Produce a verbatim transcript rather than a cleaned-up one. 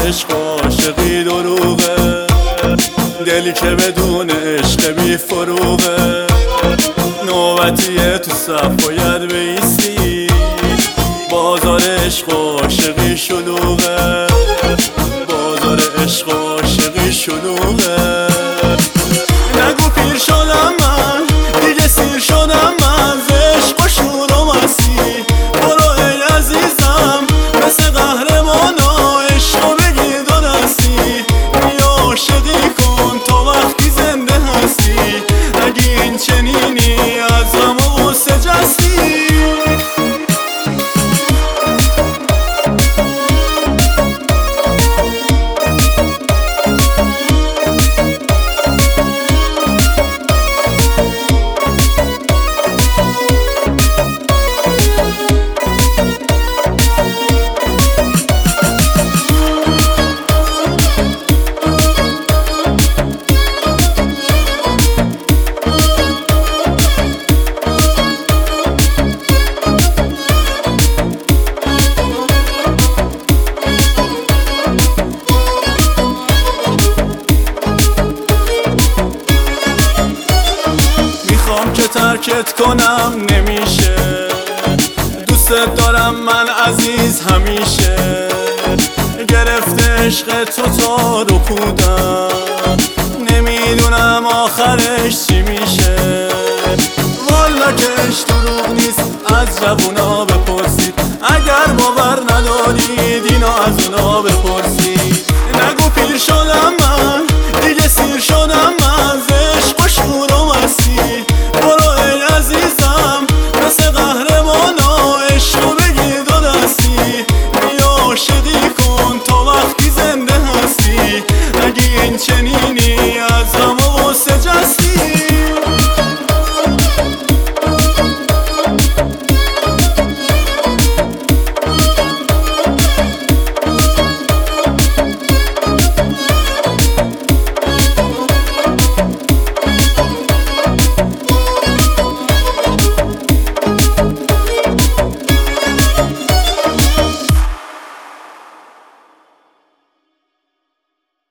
عشق عاشقی دروغه، دلی که بدون عشق بی فروغه. نوبتیه تو صف باید بیستی، بازار عشق عاشقی شلوغه، بازار عشق عاشقی شلوغه. نگو پیر شدم من، دیگه سیر شدم من، ز عشق و شور و مستی. برو ای عزیزم مثل قهرمانا، عشقو بگیر دو دستی. بیا عاشقی کن تا وقتی زنده هستی، اگه این چنینی از غم و غصه جستی. که ترکت کنم نمیشه، دوستت دارم من عزیز همیشه. گرفته عشق تو تا رو کودم، نمیدونم آخرش چی میشه. والا که عشق دروغ نیست، از جوونا بپرسید، اگر باور ندارید اینو از اونا بپرسید.